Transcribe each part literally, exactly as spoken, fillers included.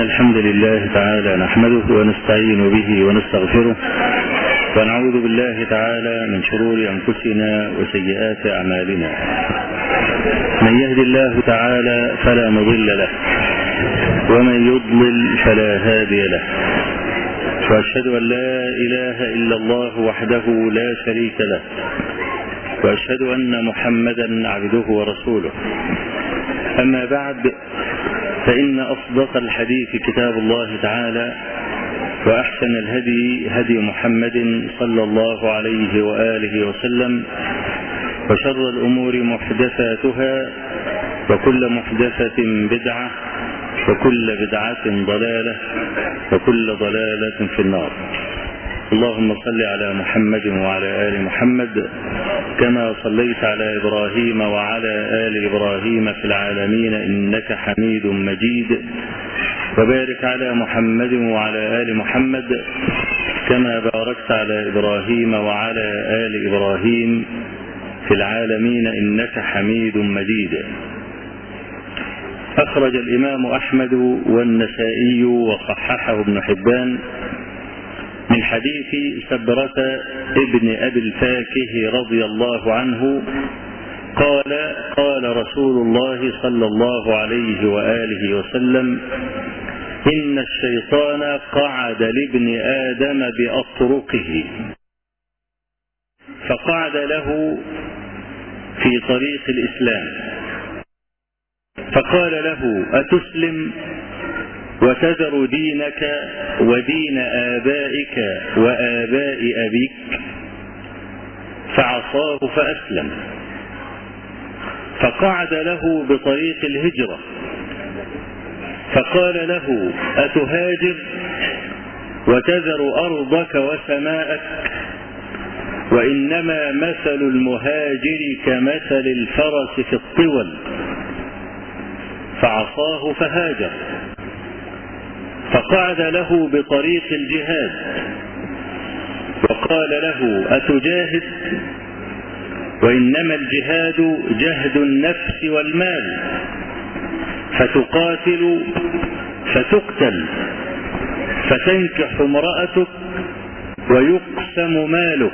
الحمد لله تعالى نحمده ونستعين به ونستغفره ونعوذ بالله تعالى من شرور أنفسنا وسيئات أعمالنا. من يهد الله تعالى فلا مضل له ومن يضلل فلا هادي له، وأشهد أن لا إله إلا الله وحده لا شريك له، وأشهد أن محمدا عبده ورسوله. أما بعد، فإن أصدق الحديث كتاب الله تعالى، وأحسن الهدي هدي محمد صلى الله عليه وآله وسلم، وشر الأمور محدثاتها، وكل محدثة بدعة، وكل بدعة ضلالة، وكل ضلالة في النار. اللهم صل على محمد وعلى آل محمد كما صليت على إبراهيم وعلى آل إبراهيم في العالمين إنك حميد مجيد، وبارك على محمد وعلى آل محمد كما باركت على إبراهيم وعلى آل إبراهيم في العالمين إنك حميد مجيد. أخرج الإمام أحمد والنسائي وصححه ابن حبان من حديث سبرة ابن أبي الفاكه رضي الله عنه قال: قال رسول الله صلى الله عليه وآله وسلم: إن الشيطان قعد لابن آدم بأطرقه، فقعد له في طريق الإسلام، فقال له: أتسلم وتذر دينك ودين آبائك وآباء أبيك؟ فعصاه فأسلم. فقعد له بطريق الهجرة، فقال له: أتهاجر وتذر أرضك وسماءك؟ وإنما مثل المهاجر كمثل الفرس في الطول. فعصاه فهاجر. فقعد له بطريق الجهاد، وقال له: أتجاهد؟ وإنما الجهاد جهد النفس والمال، فتقاتل فتقتل، فتنكح امرأتك ويقسم مالك.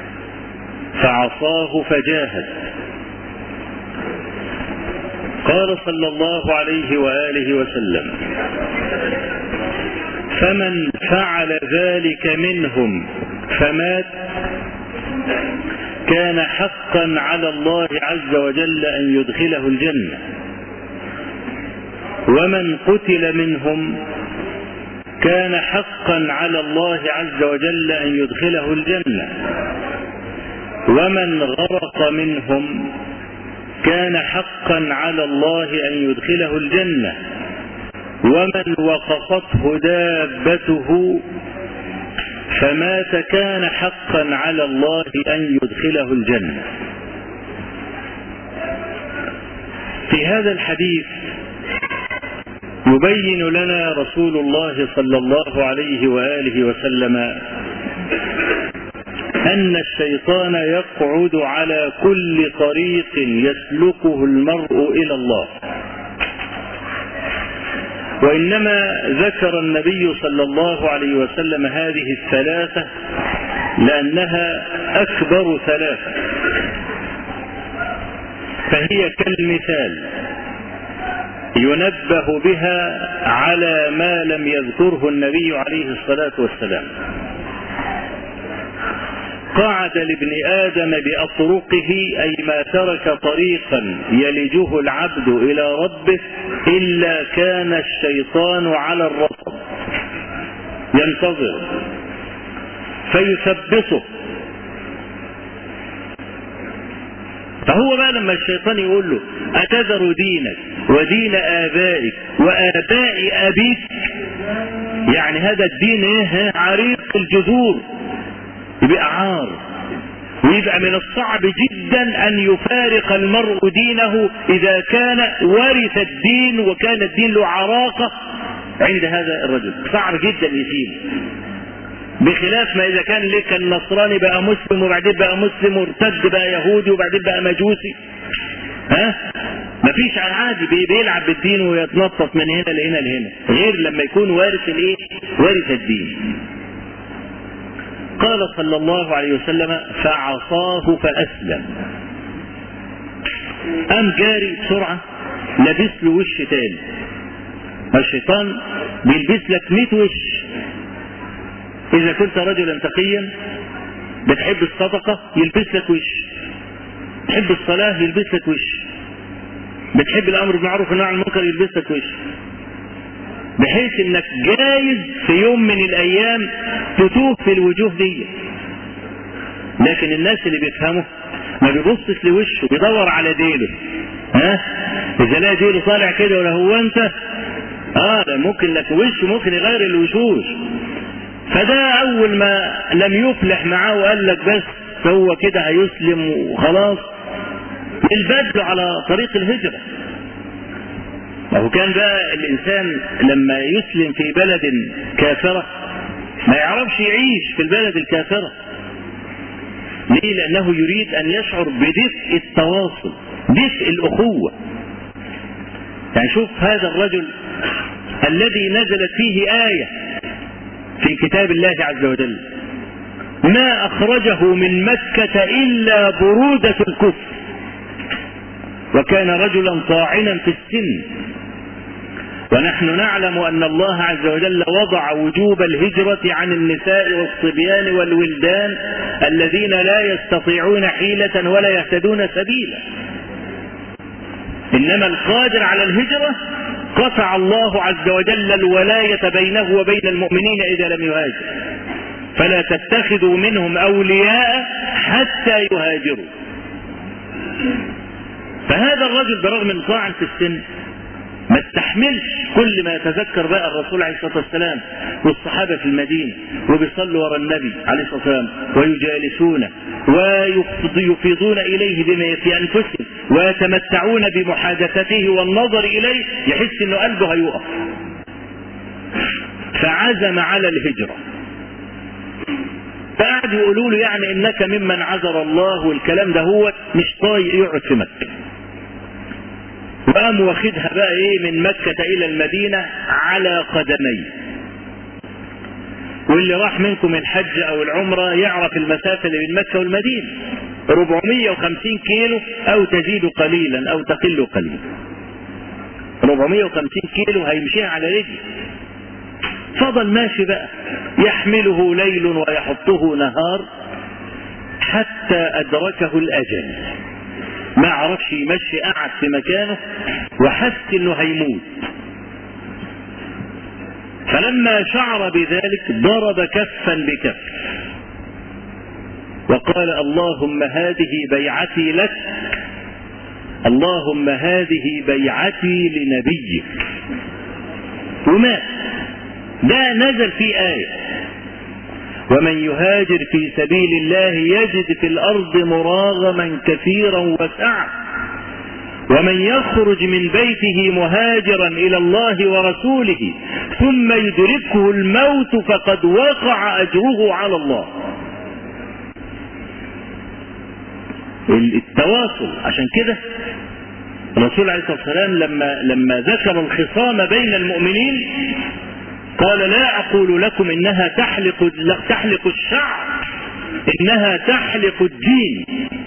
فعصاه فجاهد. قال صلى الله عليه وآله وسلم: فمن فعل ذلك منهم فمات كان حقا على الله عز وجل أن يدخله الجنة، ومن قتل منهم كان حقا على الله عز وجل أن يدخله الجنة، ومن غرق منهم كان حقا على الله أن يدخله الجنة، ومن وقفته دابته فمات كان حقا على الله أن يدخله الجنة. في هذا الحديث يبين لنا رسول الله صلى الله عليه وآله وسلم أن الشيطان يقعد على كل طريق يسلكه المرء إلى الله. وإنما ذكر النبي صلى الله عليه وسلم هذه الثلاثة لأنها أكبر ثلاثة، فهي كالمثال ينبه بها على ما لم يذكره النبي عليه الصلاة والسلام. قعد لابن آدم بأطرقه، أي ما ترك طريقا يلجه العبد إلى ربه إلا كان الشيطان على الرصد ينتظر فيثبطه. فهو بقى لما الشيطان يقول له: أتذر دينك ودين آبائك وآباء أبيك، يعني هذا الدين ايه؟ عريق الجذور، يبقى عار، ويبقى من الصعب جدا أن يفارق المرء دينه إذا كان ورث الدين وكان الدين له عراقة عند هذا الرجل. صعب جدا يسيب، بخلاف ما إذا كان لك النصراني بقى مسلم وبعدين بقى مسلم وارتد بقى يهودي وبعدين بقى مجوسي، ها مفيش عادي بيلعب بالدين ويتنطط من هنا لهنا لهنا، غير لما يكون وارث الايه؟ وارث الدين. قال صلى الله عليه وسلم: فعصاه فأسلم. قام جاري بسرعة لبس له وش تاني. الشيطان بيلبس لك مئة وش. إذا كنت رجلا تقيا بتحب الصدقة يلبس لك وش، بتحب الصلاة يلبس لك وش، بتحب الأمر بالمعروف والنهي عن المنكر يلبس لك وش، بحيث انك جايز في يوم من الايام تتوه في الوجوه دي. لكن الناس اللي بيفهموا ما بيبصش لوشه، بيدور على ديله. ها اذا لا ديله طالع كده ولا هو انت اه ده ممكن لك وش ممكن يغير الوشوش. فده اول ما لم يفلح معاه وقال لك بس هو كده هيسلم وخلاص، البدل على طريق الهجرة. وهو كان بقى الإنسان لما يسلم في بلد كافرة ما يعرفش يعيش في البلد الكافرة. ليه؟ لأنه يريد أن يشعر بدفء التواصل، دفء الأخوة. يعني شوف هذا الرجل الذي نزلت فيه آية في كتاب الله عز وجل: ما أخرجه من مكة إلا برودة الكفر، وكان رجلا طاعنا في السن. ونحن نعلم أن الله عز وجل وضع وجوب الهجرة عن النساء والصبيان والولدان الذين لا يستطيعون حيلة ولا يهتدون سبيلا. إنما القادر على الهجرة قطع الله عز وجل الولاية بينه وبين المؤمنين إذا لم يهاجر، فلا تتخذوا منهم أولياء حتى يهاجروا. فهذا الرجل برغم من طاعن في السن ما استحملش كل ما يتذكر بقى الرسول عليه الصلاة والسلام والصحابة في المدينة وبيصلوا وراء النبي عليه الصلاة والسلام ويجالسونه ويفيضون إليه بما في أنفسهم ويتمتعون بمحادثته والنظر إليه، يحس إنه قلبه هيقف. فعزم على الهجرة. فقعدوا يقولوا له يعني إنك ممن عذر الله والكلام ده، هو مش طايق يقعد في مكة. وقام واخدها بقى ايه من مكة الى المدينة على قدميه. واللي راح منكم الحج او العمرة يعرف المسافة اللي بين مكة والمدينة أربعمائة وخمسين كيلو او تزيد قليلا او تقل قليلا. أربعمائة وخمسين كيلو هيمشيها على رجل. فضل ماشي بقى يحمله ليل ويحطه نهار حتى ادركه الاجل. ما عرفش يمشي، قعد في مكانه وحس انه هيموت. فلما شعر بذلك ضرب كفا بكف وقال: اللهم هذه بيعتي لك، اللهم هذه بيعتي لنبيك. ومات. ده نزل في آية: ومن يهاجر في سبيل الله يجد في الأرض مراغما كثيرا وسعة، ومن يخرج من بيته مهاجرا إلى الله ورسوله ثم يدركه الموت فقد وقع أجره على الله. التواصل. عشان كده الرسول عليه الصلاة والسلام لما لما ذكر الخصام بين المؤمنين قال: لا أقول لكم إنها تحلق تحلق الشعر، إنها تحلق الدين.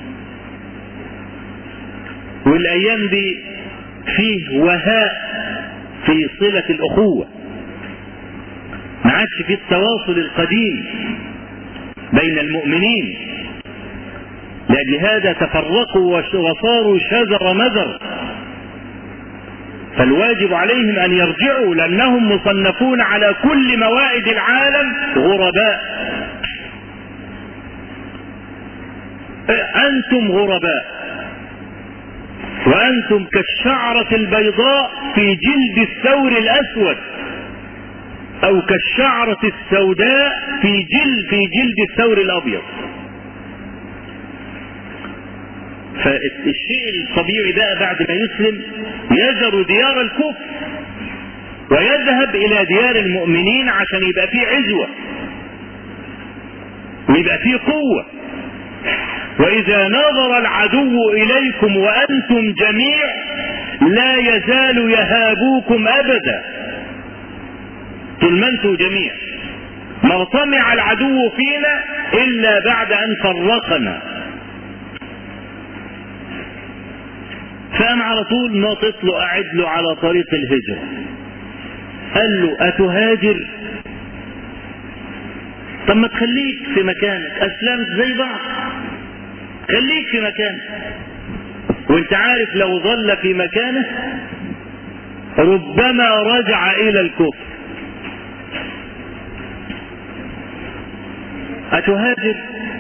والأيام دي فيه وهاء في صلة الأخوة، ما عادش فيه التواصل القديم بين المؤمنين. لأجل هذا تفرقوا وصاروا شذر مذر. فالواجب عليهم أن يرجعوا، لأنهم مصنفون على كل موائد العالم غرباء. أنتم غرباء، وأنتم كالشعرة البيضاء في جلد الثور الأسود، أو كالشعرة السوداء في جلد في جلد الثور الأبيض. فالشيء الطبيعي بقى بعد ما يسلم يذر ديار الكفر ويذهب إلى ديار المؤمنين عشان يبقى فيه عزوة ويبقى فيه قوة. وإذا نظر العدو إليكم وأنتم جميع لا يزال يهابوكم أبدا طول ما انتم جميع. ما طمع العدو فينا إلا بعد أن فرقنا. فقام على طول ناطط له قاعد له على طريق الهجرة. قال له أتهاجر؟ طب ما تخليك في مكانك، أسلمت زي بعض، خليك في مكانك. وانت عارف لو ظل في مكانه ربما رجع إلى الكفر. أتهاجر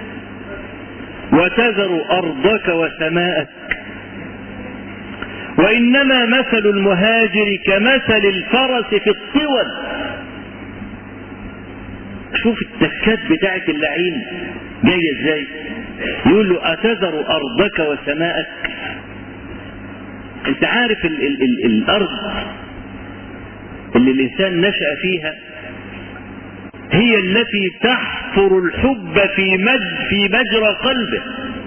وتذر أرضك وسماءك؟ وإنما مثل المهاجر كمثل الفرس في الطول. شوف التكات بتاعت اللعين جاية ازاي. يقول له أتذر أرضك وسماءك؟ انت عارف ال ال ال الأرض اللي الإنسان نشأ فيها هي التي تحفر الحب في مج في مجرى قلبه.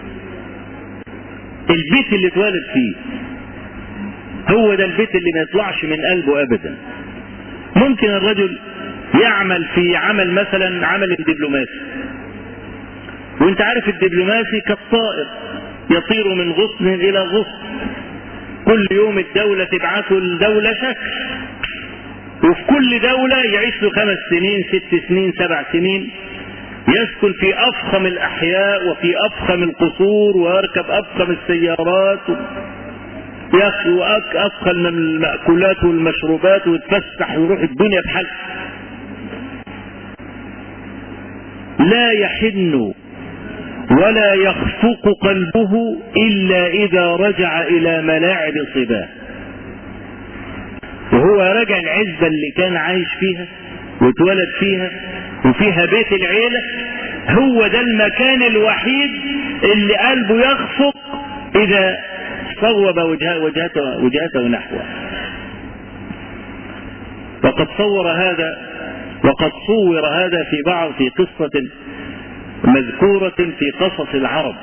البيت اللي اتولد فيه هو ده البيت اللي ما يطلعش من قلبه أبدا. ممكن الرجل يعمل في عمل مثلا عمل الدبلوماسي، وانت عارف الدبلوماسي كالطائر يطير من غصن إلى غصن، كل يوم الدولة تبعثه الدولة شكل، وفي كل دولة يعيش له خمس سنين ست سنين سبع سنين، يسكن في أفخم الأحياء وفي أفخم القصور ويركب أفخم السيارات ياكل أفخم المأكولات والمشروبات ويتفسح ويروح الدنيا بحال. لا يحن ولا يخفق قلبه إلا إذا رجع إلى ملاعب صباه. وهو راجع العزبة اللي كان عايش فيها واتولد فيها وفيها بيت العيلة، هو ده المكان الوحيد اللي قلبه يخفق إذا صوب وجهته, وجهته نحوه. وقد صور هذا وقد صور هذا في بعض في قصة مذكورة في قصص العرب،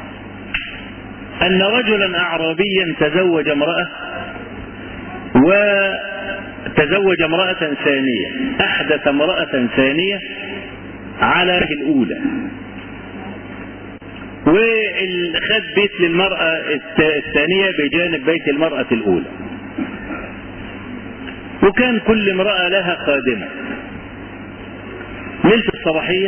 أن رجلا أعرابيا تزوج امرأة وتزوج امرأة ثانية، أحدث امرأة ثانية على الأولى، وخد بيت للمرأة الثانية بجانب بيت المرأة الأولى، وكان كل امرأة لها خادمة. ليلة الصباحية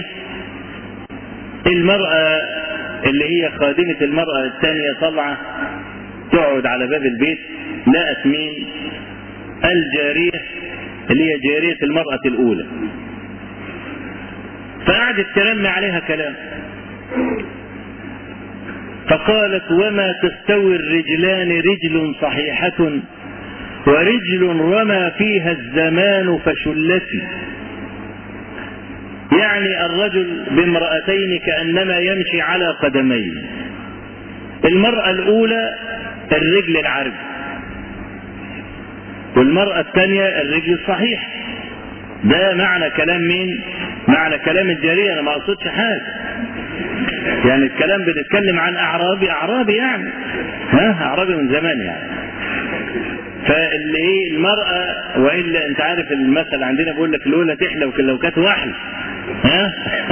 المرأة اللي هي خادمة المرأة الثانية طلعة تقعد على باب البيت، لقت مين؟ الجارية اللي هي جارية المرأة الأولى، فقعدت ترمي عليها كلام، فقالت: وما تستوي الرجلان رجل صحيحة ورجل رمى فيها الزمان فشلتي. يعني الرجل بامرأتين كأنما يمشي على قدمين. المرأة الأولى الرجل العرج، والمرأة الثانية الرجل الصحيح. ده معنى كلام مين؟ معنى كلام الجارية. أنا ما أقصدش حاجة، يعني الكلام بنتكلم عن أعرابي أعرابي يعني ها أعرابي من زمان يعني. فاللي ايه المرأة، وإلا أنت عارف المثل عندنا بيقول لك الأولى تحلى لو كانت واحدة ها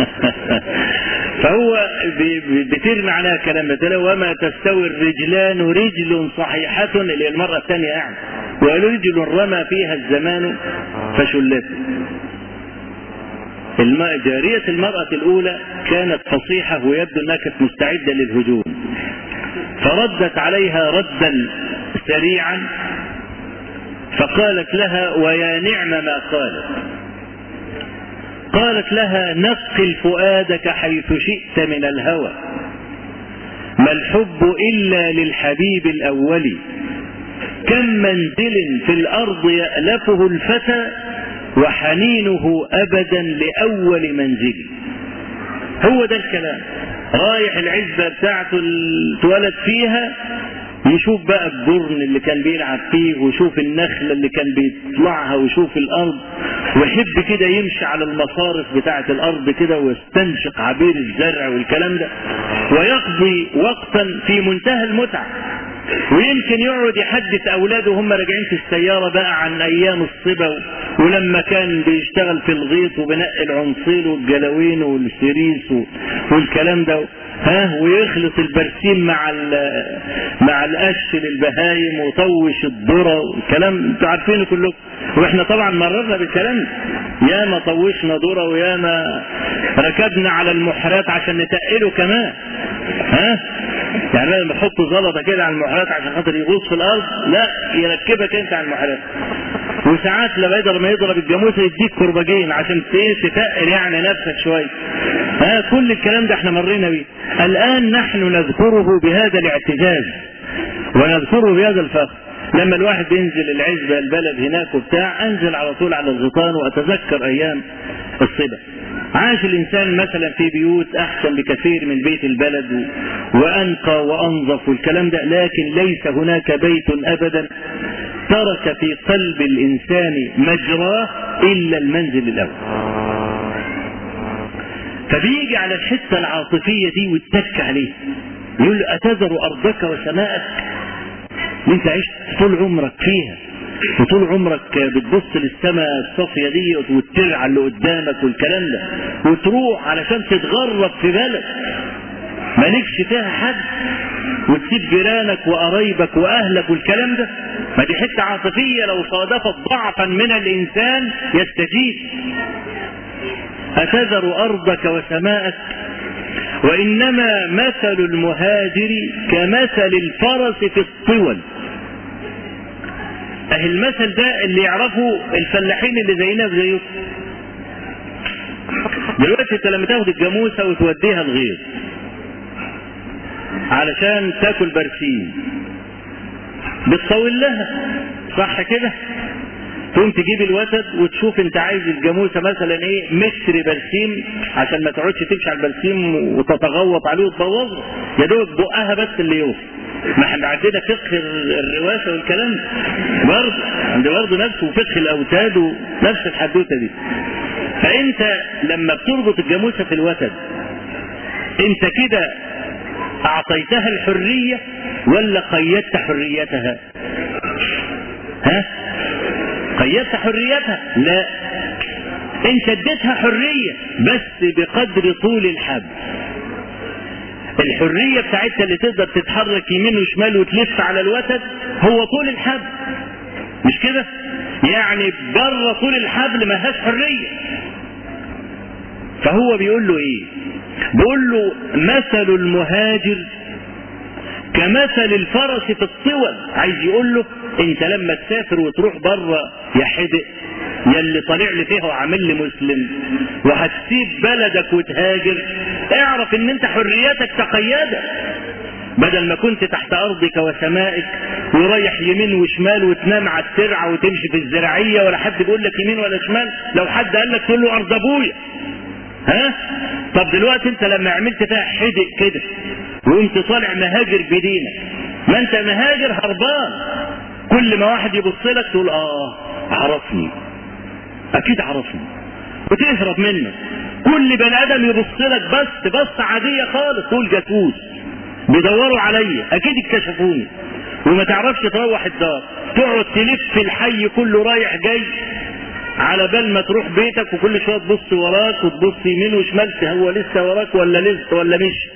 فهو بترمي عليها كلام مثلا: وما تستوي الرجلان رجل صحيحة، اللي هي المرأة الثانية يعني، ورجل رمى فيها الزمان فشلت. جارية المرأة الأولى كانت فصيحة ويبدو أنها كانت مستعدة للهجوم، فردت عليها ردا سريعا، فقالت لها: ويا نعم ما قالت. قالت لها: نقل فؤادك حيث شئت من الهوى، ما الحب إلا للحبيب الأول، كم منزل في الأرض يألفه الفتى وحنينه أبدا لأول منزل. هو ده الكلام. رايح العزبة بتاعته اتولد فيها، يشوف بقى الجرن اللي كان بيلعب فيه، ويشوف النخلة اللي كان بيطلعها، ويشوف الأرض، ويحب كده يمشي على المصارف بتاعة الأرض كده ويستنشق عبير الزرع والكلام ده، ويقضي وقتا في منتهى المتعة. ويمكن يقعد يحدث اولاده وهم راجعين في السياره بقى عن ايام الصبا، ولما كان بيشتغل في الغيط وبنقي العنصيل والجلاوين والسريس والكلام ده، ها، ويخلط البرسيم مع مع القش للبهايم وطوش الذره والكلام انتوا عارفينه كلكم، واحنا طبعا مررنا بالكلام، ياما طوشنا ذره وياما ركبنا على المحرات عشان نتقله كمان، ها، يعني لما بحط زلطه كده على المحرات عشان خاطر يغوص في الارض، لا يركبك انت على المحرات. وساعات لما يقدر ما يضرب الجاموسه يديك كرباجين عشان تتقل يعني نفسك شويه. ها، كل الكلام ده احنا مرينا بيه. الان نحن نذكره بهذا الاعتزاز ونذكره بهذا الفخر. لما الواحد بينزل العزبه البلد هناك وبتاع، انزل على طول على الغيطان واتذكر ايام الصبا. عاش الانسان مثلا في بيوت احسن بكثير من بيت البلد وانقى وانظف والكلام ده، لكن ليس هناك بيت ابدا ترك في قلب الانسان مجراه الا المنزل الاول. فبيجي على الحته العاطفيه دي ويتك عليه، يقول له اتذر ارضك وسماءك اللي انت عشت طول عمرك فيها وطول عمرك بتبص للسماء الصافيه دي والترعه اللي قدامك والكلام ده، وتروح علشان تتغرب في بلد مالكش فيها حد وتسيب جيرانك وقرايبك واهلك والكلام ده؟ ما دي حته عاطفيه لو صادفت ضعفا من الانسان يستجيب. اتذر ارضك وسماءك وانما مثل المهاجر كمثل الفرس في الطول. اهي المثل ده اللي يعرفه الفلاحين اللي زينا وزيكم. دلوقتي انت لما تاخد الجاموسه وتوديها الغيط علشان تاكل برسيم بتطول لها، صح كده؟ تقوم تجيب الوتد وتشوف انت عايز الجاموسه مثلا ايه متر برسيم عشان ما تقعدش تمشي على البرسيم وتتغوط عليه وتبوظه، يا دوب بقها بس اللي يوصل. ما احنا عندنا فقه الرواسه والكلام برضه، عند برضه نفسه وفقه الاوتاد ونفس الحدوته دي. فانت لما بتربط الجاموسه في الوتد انت كده اعطيتها الحريه ولا قيدت حريتها؟ ها؟ قيدت حريتها؟ لا، انت اديتها حريه بس بقدر طول الحبل. الحريه بتاعتها اللي تقدر تتحرك يمين وشمال وتلف على الوتد هو طول الحبل، مش كده؟ يعني بره طول الحبل ما هاش حريه. فهو بيقول له ايه؟ بيقول له مثل المهاجر كمثل الفرس في الطول. عايز يقول له انت لما تسافر وتروح بره يا حدق يا اللي طالع لي فيها وعامل لي مسلم وهتسيب بلدك وتهاجر، اعرف ان انت حريتك تقيدت. بدل ما كنت تحت ارضك وسمائك ورايح يمين وشمال وتنام على الترعه وتمشي في الزراعيه ولا حد بيقول لك يمين ولا شمال، لو حد قال لك تقول له ارض ابويا. ها؟ طب دلوقتي انت لما عملت فيها حدق كده وانت طالع مهاجر بدينك، ما انت مهاجر هربان، كل ما واحد يبص لك تقول اه عرفني، اكيد عرفني، وتهرب منه. كل بني ادم يبص لك بس بص عاديه خالص تقول جاسوس، بيدوروا عليا، اكيد اكتشفوني، وما تعرفش تروح الدار، تقعد تلف الحي كله رايح جاي على بال ما تروح بيتك، وكل شويه تبص وراك وتبص يمين وشمال هو لسه وراك ولا لسه ولا مش.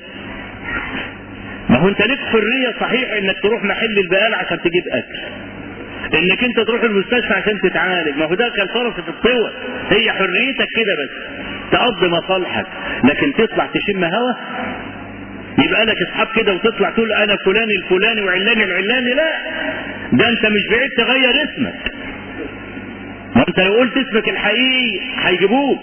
ما هو انت ليك حريه صحيح انك تروح محل البقال عشان تجيب اكل، انك انت تروح المستشفى عشان تتعالج، ما هو ده كان فرص في الطول، هي حريتك كده بس تقضي مصالحك. لكن تطلع تشم هوا يبقى لك اصحاب كده وتطلع تقول انا فلان الفلاني وعلاني العلاني، لا، ده انت مش بعيد تغير اسمك. ما انت لو قلت اسمك الحقيقي هيجيبوك.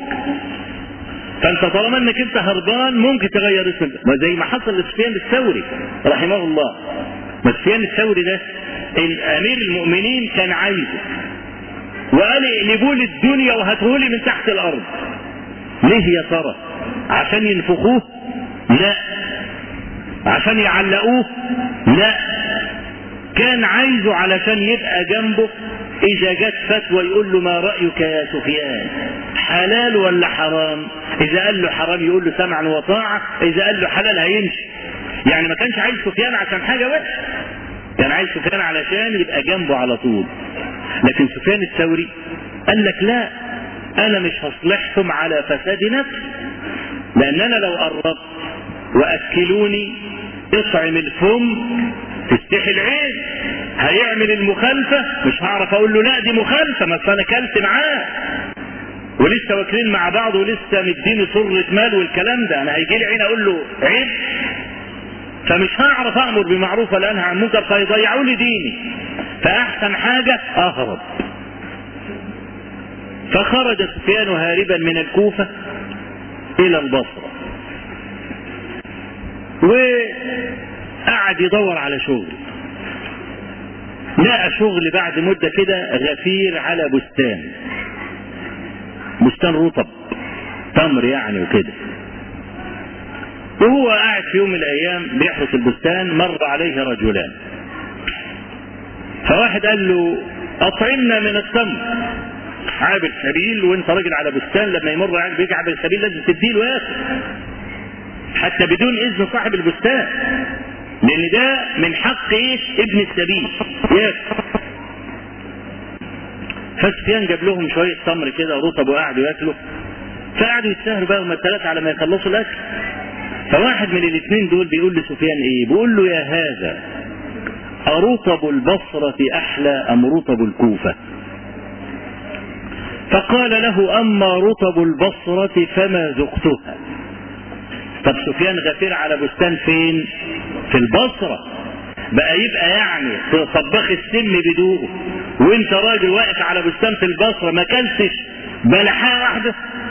فانت طالما انك انت هربان ممكن تغير اسمك، ما زي ما حصل لسفيان الثوري رحمه الله. ما سفيان الثوري ده الامير المؤمنين كان عايزه وقال اقلبوا لي الدنيا وهاتوه لي من تحت الارض. ليه يا ترى؟ عشان ينفخوه؟ لا. عشان يعلقوه؟ لا. كان عايزه علشان يبقى جنبه اذا جت فتوى يقول له ما رايك يا سفيان، حلال ولا حرام؟ اذا قال له حرام يقول له سمعا وطاعه، اذا قال له حلال هيمشي. يعني ما كانش عايز سفيان عشان حاجه وحشه، كان عايز سفيان علشان يبقى جنبه على طول. لكن سفيان الثوري قال لك لا، انا مش هصلحهم على فساد نفسي، لان انا لو قربت واكلوني اطعم الفم تستحي العين، هيعمل المخالفة مش هعرف اقول له لا دي مخالفة، ما انا كلت معاه ولسه واكلين مع بعض ولسه مديني سرة مال والكلام ده، انا هيجي لي عين اقول له عيب، فمش هعرف امر بمعروف ولا انهى عن منكر، فيضيعوا لي ديني، فاحسن حاجة اهرب. فخرج سفيان هاربا من الكوفة الى البصرة، وقعد يدور على شغل. لقى شغل بعد مدة كده غفير على بستان، بستان رطب تمر يعني وكده. وهو قاعد في يوم من الايام بيحرس البستان مر عليه رجلان، فواحد قال له اطعمنا من التمر، عابر سبيل وانت راجل على بستان، لما يمر عليك بيجي عابر سبيل لازم تديله ياكل حتى بدون اذن صاحب البستان، لان ده من حق ايش ابن السبيل ياكل. فسفيان جاب لهم شويه تمر كده رطب وقعدوا ياكلوا، فقعدوا يتساهروا بقى هم الثلاثه على ما يخلصوا الاكل. فواحد من الاثنين دول بيقول لسفيان ايه؟ بيقول له يا هذا أرطب البصرة احلى ام رطب الكوفة؟ فقال له اما رطب البصرة فما ذقتها. طب سفيان غفير على بستان فين؟ في البصرة، بقى يبقى يعني طباخ السم بدوقه، وانت راجل واقف على بستان في البصرة ما كلتش بلحاء واحدة؟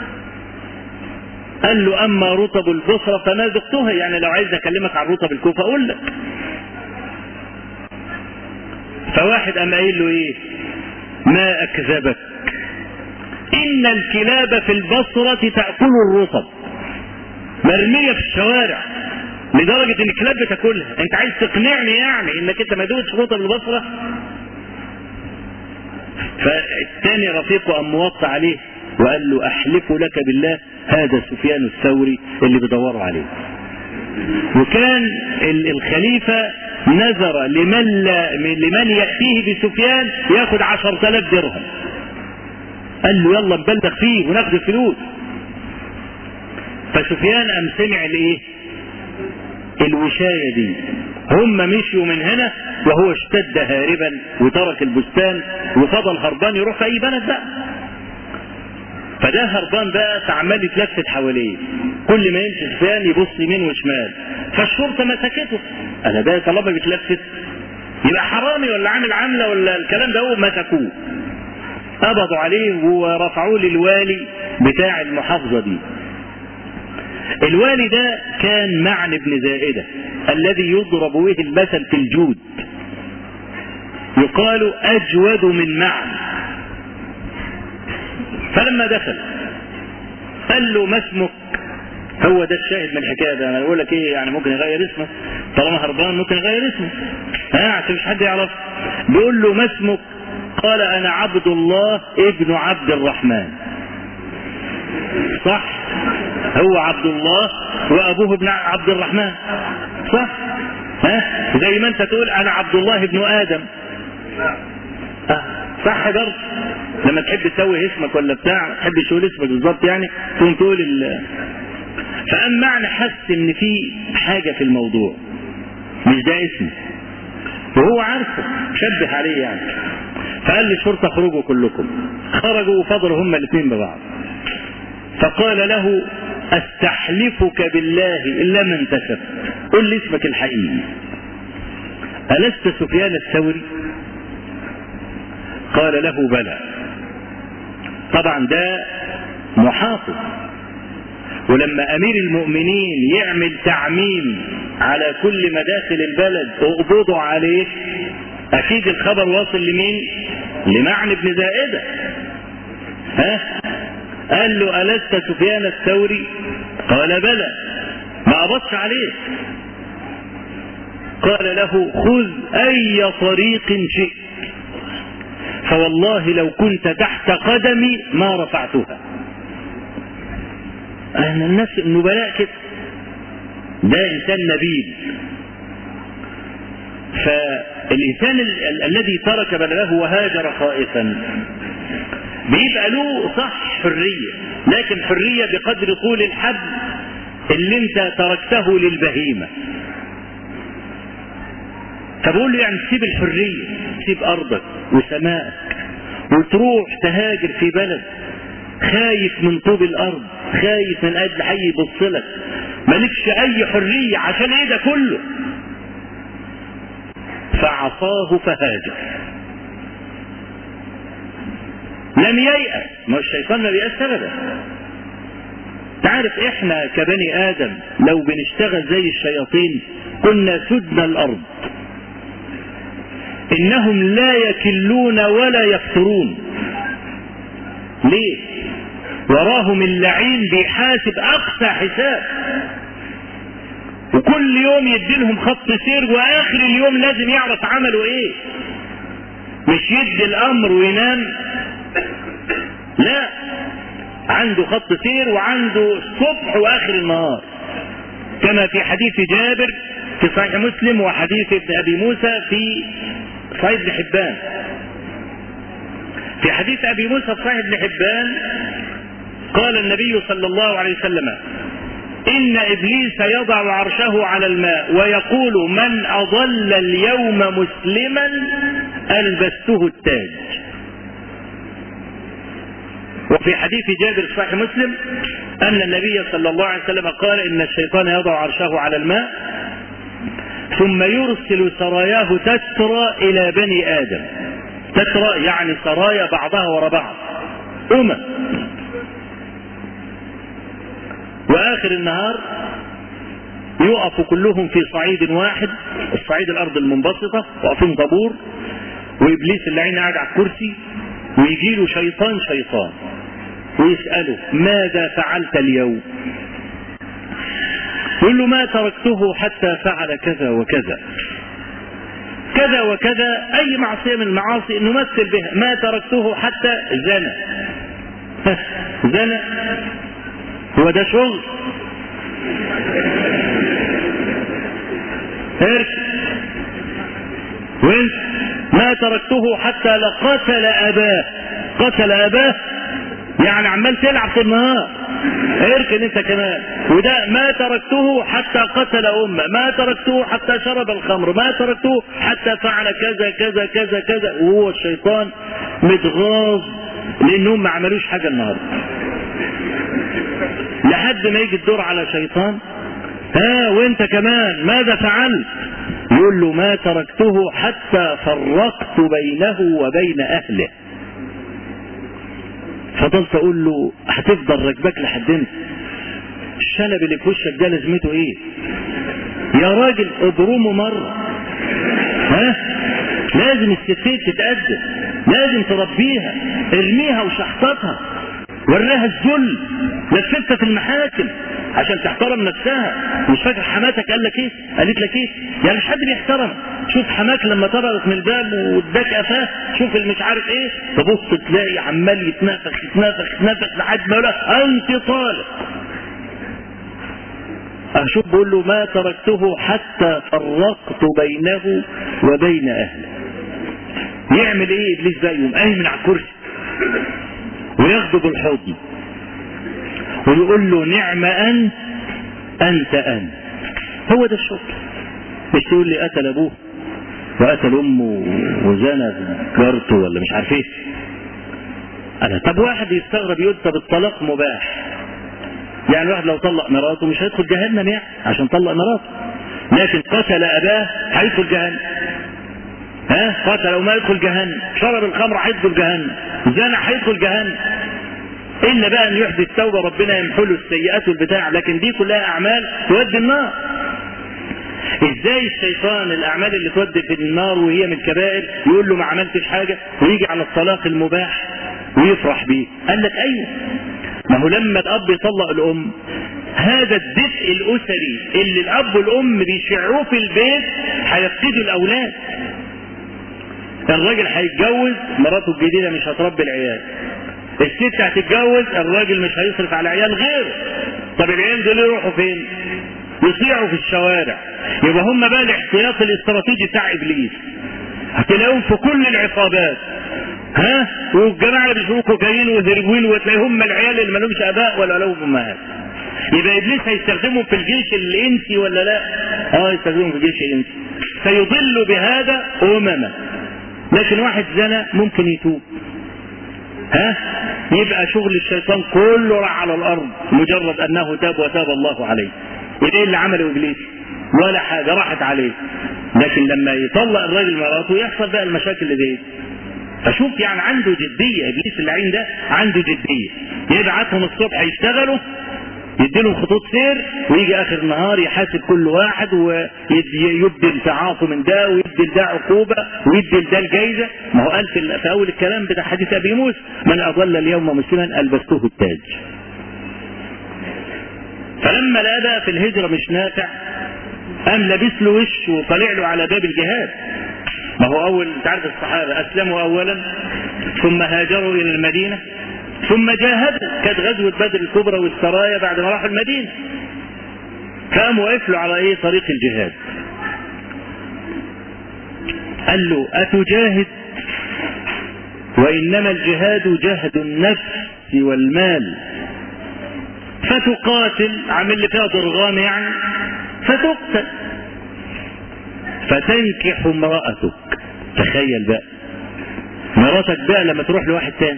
قال له اما رطب البصرة فما ذقتها، يعني لو عايز اكلمك عن رطب الكوفة اقول لك. فواحد قام قايل له ايه؟ ما اكذبك، ان الكلاب في البصرة تأكل الرطب، مرمية في الشوارع لدرجة ان الكلاب بتاكلها، انت عايز تقنعني يعني انك انت ما دوتش رطب البصرة؟ فالثاني رفيقه قام موطى عليه وقال له احلف لك بالله هذا سفيان الثوري اللي بيدوروا عليه. وكان الخليفة نذر لمن, لمن يأتيه بسفيان ياخد عشرة آلاف درهم، قال له يلا نبلغ فيه وناخد الفلوس. فسفيان قام سمع الايه؟ الوشاية دي، هم مشيوا من هنا وهو اشتد هاربا وترك البستان وفضل هربان يروح في اي بلد بقى. فده هربان بقى فعمال يتلفت حواليه، كل ما يمشي سفيان يبص يمين وشمال، فالشرطه مسكته. انا ده طالما بيتلفت يبقى حرامي ولا عامل عمله ولا الكلام ده، هو مسكوه قبضوا عليه ورفعوه للوالي بتاع المحافظه دي. الوالي ده كان معن بن زائدة الذي يضرب به المثل في الجود، يقال أجود من معن. فلما دخل قال له ما اسمك؟ هو ده الشاهد من الحكايه ده، انا بقول لك ايه يعني ممكن يغير اسمه طالما هربان، ممكن يغير اسمه ها عشان مش حد يعرف. بيقول له ما اسمك؟ قال انا عبد الله ابن عبد الرحمن. صح، هو عبد الله وابوه ابن عبد الرحمن، صح؟ ها زي ما انت تقول انا عبد الله ابن ادم، أه. صح برضه لما تحب تسوي اسمك ولا بتاع تحب تقول اسمك بالظبط يعني تقوم تقول ال... فقام معنى حس ان في حاجه في الموضوع، مش ده اسمه وهو عارفه شبه عليه يعني. فقال للشرطه اخرجوا كلكم، خرجوا وفضلوا هما الاثنين ببعض. فقال له استحلفك بالله الا من انتسب، قل لي اسمك الحقيقي، ألست سفيان الثوري؟ قال له بلى. طبعا ده محافظ، ولما امير المؤمنين يعمل تعميم على كل مداخل البلد اقبضوا عليه، اكيد الخبر واصل لمين؟ لمعن بن زائدة. ها قال له ألست سفيان الثوري؟ قال بلى. ما قبضش عليه. قال له خذ اي طريق شئت، فوالله لو كنت تحت قدمي ما رفعتها. أهل الناس النبلاء كده، ده إنسان نبيل. الإنسان ال ال الذي ترك بلده وهاجر خائفا بيبقى له صح حرية، لكن حرية بقدر طول الحبل اللي انت تركته للبهيمة. فبقول له يعني تسيب الحرية، تسيب أرضك وسمائك وتروح تهاجر في بلد خايف من طوب الأرض، خايف من أجل حي يبصلك، مالكش أي حرية. عشان إيه ده كله؟ فعصاه فهاجر. لم ييأس، ما الشيطان ما بيأس أبدا. تعرف إحنا كبني آدم لو بنشتغل زي الشياطين كنا سدنا الأرض. إنهم لا يكلون ولا يفترون. ليه؟ وراهم اللعين بيحاسب أقصى حساب، وكل يوم يديلهم خط سير، وآخر اليوم لازم يعرف عمله إيه. مش يدي الأمر وينام، لا، عنده خط سير وعنده الصبح وآخر النهار، كما في حديث جابر في صحيح مسلم وحديث ابن أبي موسى في صحيح ابن حبان. في حديث أبي موسى في صحيح ابن حبان قال النبي صلى الله عليه وسلم: إن إبليس يضع عرشه على الماء ويقول: من أضل اليوم مسلما ألبسته التاج. وفي حديث جابر صحيح مسلم أن النبي صلى الله عليه وسلم قال: إن الشيطان يضع عرشه على الماء ثم يرسل سراياه تترى إلى بني آدم. تترى يعني سرايا بعضها وراء بعض، أمم. وآخر النهار يقفوا كلهم في صعيد واحد، الصعيد الأرض المنبسطة، واقفين طابور، وإبليس اللعين قاعد على الكرسي، ويجي له شيطان شيطان ويسأله: ماذا فعلت اليوم؟ يقول له: ما تركته حتى فعل كذا وكذا كذا وكذا، أي معصية من المعاصي نمثل بها. ما تركته حتى زنا. زنا هو ده شغل؟ ارك وانت ما تركته حتى لقتل أباه. قتل أباه يعني عمال تلعب في النهار، اركن انت كمان. وده ما تركته حتى قتل أمه، ما تركته حتى شرب الخمر، ما تركته حتى فعل كذا كذا كذا كذا. وهو الشيطان متغاظ لأنهم ما عملوش حاجة النهارده، لحد ما يجي الدور على شيطان: ها وانت كمان ماذا فعلت؟ يقول له: ما تركته حتى فرقت بينه وبين أهله. فضلت اقول له: هتفضل راكبك لحد امتى؟ الشنب اللي في وشك ده لازمته ايه؟ يا راجل اضرمه مره. ها؟ لازم الستات تتأدب، لازم تربيها، ارميها وشحطتها، وراها الذل، لفتها في المحاكم عشان تحترم نفسها. مش فاكر حماتك قال لك ايه؟ قالت لك ايه؟ يعني مش حد بيحترم. شوف حماك لما طردت من الباب واداك قفاه، شوف اللي مش عارف ايه، تبص تلاقي عمال يتنافخ يتنافخ يتنافخ لحد ما يقول انت طالق. اشوف بقول له: ما تركته حتى فرقت بينه وبين اهله. يعمل ايه ابليس بقى؟ يقوم قايم من على الكرسي وياخده بالحضن ويقول له: نعم أنت أنت أنت. هو ده الشغل. مش تقول لي قتل أبوه وقتل أمه وزنى جارته ولا مش عارف إيه. أنا طب واحد يستغرب يقول: طب الطلاق مباح، يعني الواحد لو طلق مراته مش هيدخل جهنم يعني عشان طلق مراته، لكن قتل أباه هيدخل جهنم. ها؟ قتل وما يدخل جهنم، شرب الخمر هيدخل جهنم، زنى هيدخل جهنم، إلا بقى أن يحدث توبة ربنا يمحو له السيئات والبتاع، لكن دي كلها أعمال تودي النار. إزاي الشيطان الأعمال اللي تودي في النار وهي من الكبائر يقول له ما عملتش حاجة، ويجي على الطلاق المباح ويفرح بيه؟ قال لك أيوه، ما هو لما الأب يطلق الأم، هذا الدفء الأسري اللي الأب والأم بيشعروه في البيت هيفقدوا الأولاد. الراجل هيتجوز، مراته الجديدة مش هتربي العيال، الست هتتجوز، الراجل مش هيصرف على عيال غيره. طب العيال دول يروحوا فين؟ يصيعوا في الشوارع. يبقى هم بقى الاحتياط الاستراتيجي بتاع ابليس. هتلاقيهم في كل العصابات، ها، والجماعه اللي بيشربوا كوكايين وهيروين، وتلاقيهم هم العيال اللي ما لهمش اباء ولا لهم امهات. يبقى ابليس هيستخدمهم في الجيش الانسي ولا لا؟ اه يستخدمهم في الجيش الانسي، فيضل بهذا امما. لكن واحد زنا ممكن يتوب، ها، يبقى شغل الشيطان كله راح على الارض مجرد انه تاب وتاب الله عليه. وايه اللي عمله ابليس؟ ولا حاجه، راحت عليه. لكن لما يطلق الراجل مراته يحصل بقى المشاكل اللي دي. فشوف يعني عنده جديه ابليس اللعين ده، عنده جديه. يبعتهم الصبح يشتغلوا، يديلهم خطوط سير، ويجي اخر النهار يحاسب كل واحد ويبدل تعاطه من ده، ويبدل ده عقوبه، ويبدل ده الجايزه. ما هو قال في اول الكلام بتاع حديث ابي موسى: من اضل اليوم مسلما البسته التاج. فلما لقى بقى في الهجره مش نافع، قام لابس له وش وطلع له على باب الجهاد. ما هو اول، انت عارف الصحابه اسلموا اولا، ثم هاجروا الى المدينه، ثم جاهدوا. كانت غزوه بدر الكبرى والسرايا بعد ما راحوا المدينه. فقاموا وقفوا على ايه؟ طريق الجهاد. قال له: اتجاهد؟ وانما الجهاد جهد النفس والمال. فتقاتل، عامل لي فيها ضرغام يعني، فتقتل، فتنكح امرأتك. تخيل بقى مراتك بقى لما تروح لواحد تاني،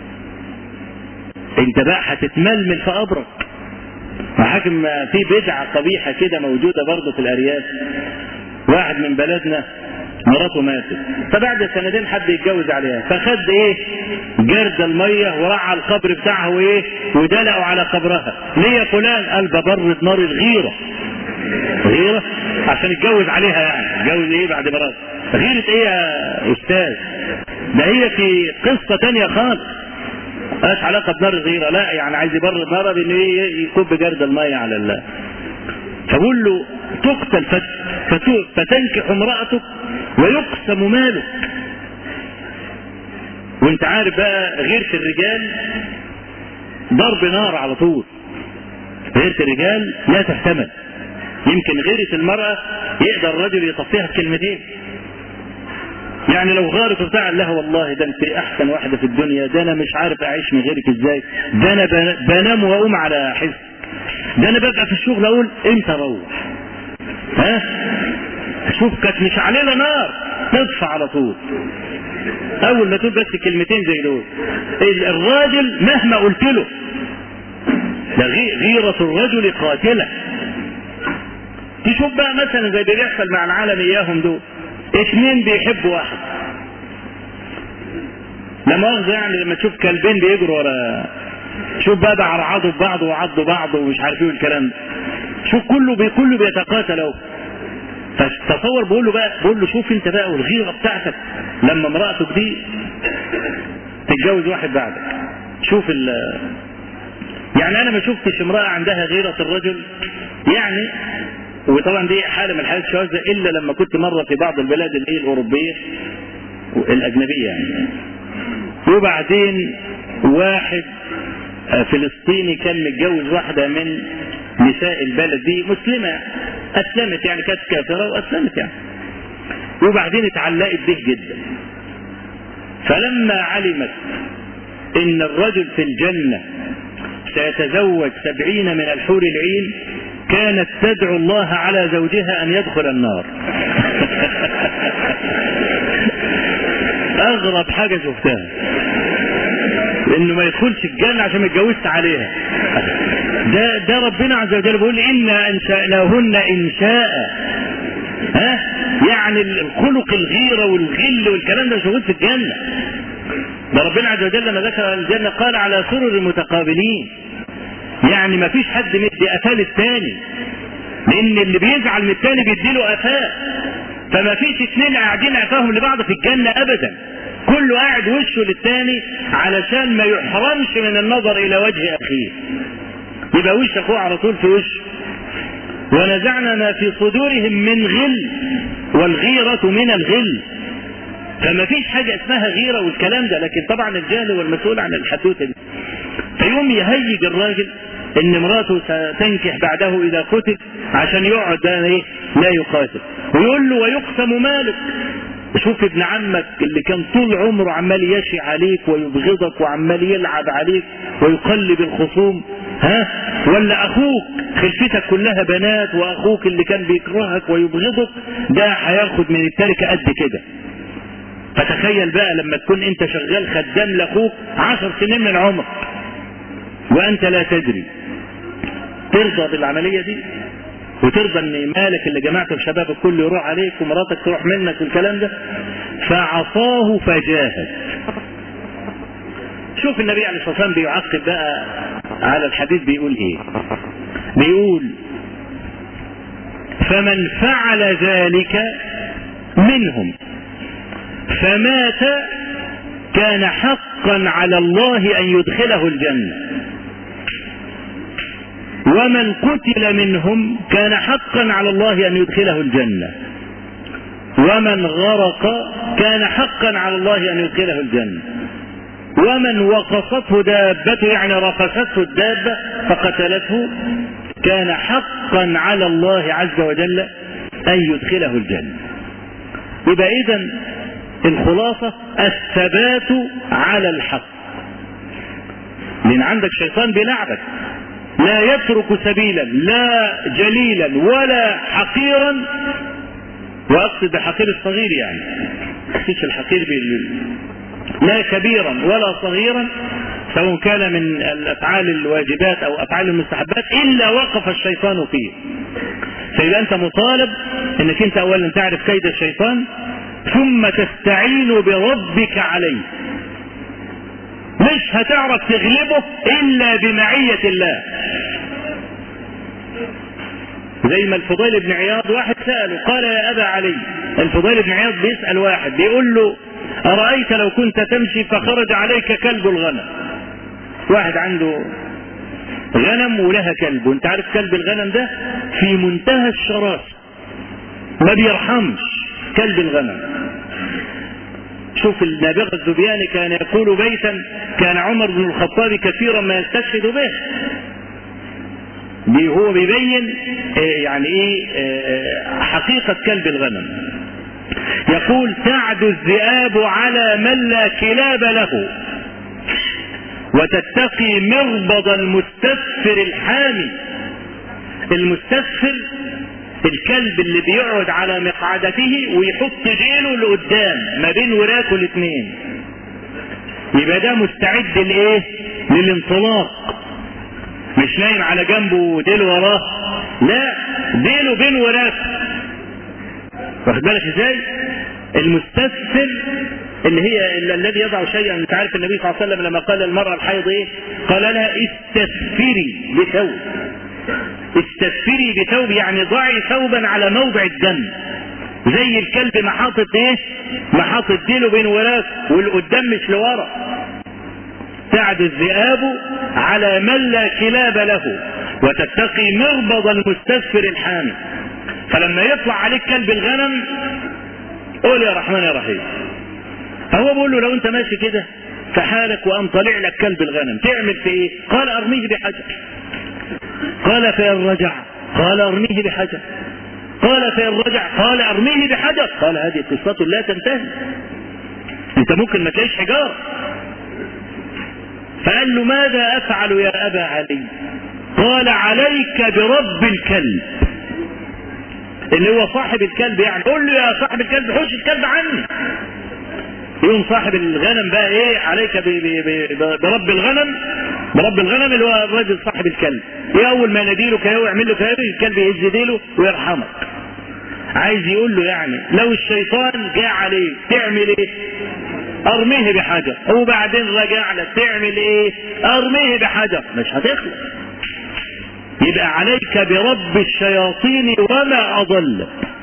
انت بقى هتتململ في قبرك. وحاكم في بدعة قبيحة كده موجودة برضه في الأرياف. واحد من بلدنا مراته ماتت، فبعد سنتين حد يتجوز عليها، فخد ايه؟ جرد المية وراح على القبر بتاعها وايه؟ ودلقوا على قبرها. ليه يا فلان؟ قال: ببرد نار الغيرة. غيرة عشان يتجوز عليها، يعني يتجوز ايه بعد مرات؟ غيرة ايه يا استاذ؟ ده هي في قصة تانية خالص، مالهاش علاقة بنار الغيرة. لا يعني عايز يبرد نارها بان ايه؟ يكب جرد المية على الله. فقول له: تقتل فتنكح امرأتك ويقسم مالك. وانت عارف بقى غيرة الرجال ضرب نار على طول. غيرة الرجال لا تحتمل. يمكن غيرة المرأة يقدر الرجل يطفيها بكلمتين. يعني لو غارت وبتاع لها: والله ده انت احسن واحدة في الدنيا، ده انا مش عارف اعيش من غيرك ازاي، ده انا بنام واقوم على حس، ده انا ببقى في الشغل اقول امتى اروح. ها، شوف كانت مش علينا نار تطفى على طول اول ما تقول بس كلمتين زي دول. الراجل مهما قلت له، ده غيرة الرجل قاتلة. تشوف بقى مثلا زي بيحصل مع العالم اياهم دول، اثنين بيحبوا واحد، لا مؤاخذة يعني، لما تشوف كلبين بيجروا ورا، شوف بقى بعرعضوا ببعض وعضوا بعض ومش عارف ايه الكلام ده، شوف كله بي كله بيتقاتل اهو. فتصور بقول له بقى، بقول له: شوف انت بقى والغيرة بتاعتك لما امرأتك دي تتجوز واحد بعدك. شوف ال يعني انا ما شفتش امرأة عندها غيرة الرجل يعني. وطبعا دي حالة من الحالات الشاذة، الا لما كنت مرة في بعض البلاد اللي هي الاوروبية الاجنبية يعني. وبعدين واحد فلسطيني كان متجوز واحدة من نساء البلد دي، مسلمة، اسلمت يعني، كانت كافرة واسلمت يعني. وبعدين اتعلقت به جدا. فلما علمت ان الرجل في الجنة سيتزوج سبعين من الحور العين، كانت تدعو الله على زوجها ان يدخل النار. اغرب حاجة شفتها انه ما يدخلش الجنة عشان ما اتجوزت عليها. ده ده ربنا عز وجل بيقول: إنا أنشأناهن إنشاء. ها، يعني الخلق الغيرة والغل والكلام ده مش موجود في الجنة. ده ربنا عز وجل لما ذكر الجنة قال: على سرر متقابلين. يعني ما فيش حد مدي قفاه للتاني، لأن اللي بيزعل من التاني بيديله قفاه. فما فيش اتنين قاعدين قفاهم لبعض في الجنة أبدا، كله قاعد وشه للتاني علشان ما يحرمش من النظر إلى وجه أخيه، يبقى وش أخوه على طول في وشه. ونزعنا ما في صدورهم من غل، والغيرة من الغل. فما فيش حاجة اسمها غيرة والكلام ده، لكن طبعا الجاهل هو المسؤول عن الحدوثة دي. فيوم يهيج الراجل ان امراته ستنكح بعده اذا قتل، عشان يقعد ده ايه؟ لا يقاتل. ويقول له: ويقسم مالك. شوف ابن عمك اللي كان طول عمره عمال يشي عليك ويبغضك وعمال يلعب عليك ويقلب الخصوم، ها؟ ولا اخوك خلفتك كلها بنات واخوك اللي كان بيكرهك ويبغضك ده هياخد من التركه قد كده. فتخيل بقى لما تكون انت شغال خدام لاخوك عشر سنين من عمرك وانت لا تدري، ترضى بالعمليه دي؟ وترضى ان مالك اللي جمعته بشبابك كله يروح عليك ومراتك تروح منك والكلام ده؟ فعصاه فجاهد. شوف النبي عليه الصلاه والسلام بيعقب بقى على الحديث، بيقول ايه؟ بيقول فمن فعل ذلك منهم فمات كان حقا على الله ان يدخله الجنه، ومن قتل منهم كان حقا على الله ان يدخله الجنه، ومن غرق كان حقا على الله ان يدخله الجنه، ومن وقصته دابته يعني رقصته الدابه فقتلته كان حقا على الله عز وجل ان يدخله الجنه. يبقى اذا الخلاصه الثبات على الحق، لان عندك شيطان بيلعبك لا يترك سبيلا لا جليلا ولا حقيرا، واقصد بحقير الصغير يعني مش الحقير لا كبيرا ولا صغيرا سواء كان من الافعال الواجبات او افعال المستحبات الا وقف الشيطان فيه. فاذا انت مطالب انك انت اولا تعرف كيد الشيطان ثم تستعين بربك عليه. مش هتعرف تغلبه الا بمعية الله. زي ما الفضيل بن عياض واحد سأله قال يا ابا علي، الفضيل بن عياض بيسأل واحد بيقول له أرأيت لو كنت تمشي فخرج عليك كلب الغنم. واحد عنده غنم ولها كلب، وانت عارف كلب الغنم ده في منتهى الشراسة ما بيرحمش كلب الغنم. شوف النابغة الزبياني كان يقول بيتا كان عمر بن الخطاب كثيرا ما يستشهد به، هو بيبين يعني ايه حقيقة كلب الغنم. يقول تعدو الذئاب على من لا كلاب له وتتقي مربض المستسفر الحامي. المستسفر الكلب اللي بيقعد على مقعدته ويحط ديله لقدام ما بين وراكه الاثنين، يبقى ده مستعد لايه؟ للانطلاق، مش نايم على جنبه وديله وراه، لا ديله بين وراكه. واخد بالك ازاي؟ المستسفر اللي هي الذي يضع شيئا. انت عارف النبي صلى الله عليه وسلم لما قال للمرأة الحيض ايه؟ قال لها استسفري بثوب. استسفري بثوب يعني ضعي ثوبا على موضع الدم، زي الكلب ما حاطط ايه؟ ما حاطط ديله بين وراك والقدام مش لورا. تعد الذئاب على من لا كلاب له وتتقي مربض المستسفر الحامي. فلما يطلع عليك كلب الغنم قول يا رحمن يا رحيم. فهو بيقول له لو انت ماشي كده في حالك وقام طالع لك كلب الغنم تعمل في ايه؟ قال ارميه بحجر. قال فإن رجع قال ارميه بحجر. قال فإن رجع قال ارميه بحجر. قال هذه قصة لا تنتهي، انت ممكن ما تلاقيش حجار. فقال له ماذا افعل يا ابا علي؟ قال عليك برب الكلب، اللي هو صاحب الكلب يعني. قول له يا صاحب الكلب حوش الكلب عني. يقوم صاحب الغنم بقى ايه؟ عليك برب الغنم. برب الغنم اللي هو الراجل صاحب الكلب. ايه اول ما يناديله كده ويعمل له كده الكلب يهز ديله ويرحمك. عايز يقول له يعني لو الشيطان جاء عليك تعمل ايه؟ ارميه بحجر. وبعدين رجع لك تعمل ايه؟ ارميه بحجر. مش هتخلص. يبقى عليك برب الشياطين وما اضل.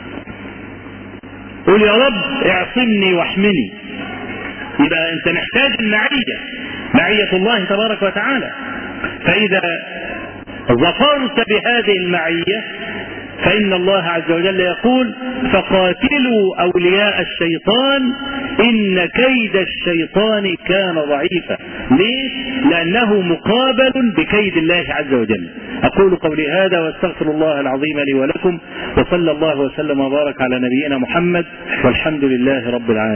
قول يا رب اعصمني واحمني. يبقى انت محتاج المعية، معية الله تبارك وتعالى. فاذا ظفرت بهذه المعية فإن الله عز وجل يقول فقاتلوا أولياء الشيطان إن كيد الشيطان كان ضعيفا. ليه؟ لأنه مقابل بكيد الله عز وجل. أقول قولي هذا واستغفر الله العظيم لي ولكم، وصلى الله وسلم وبارك على نبينا محمد، والحمد لله رب العالمين.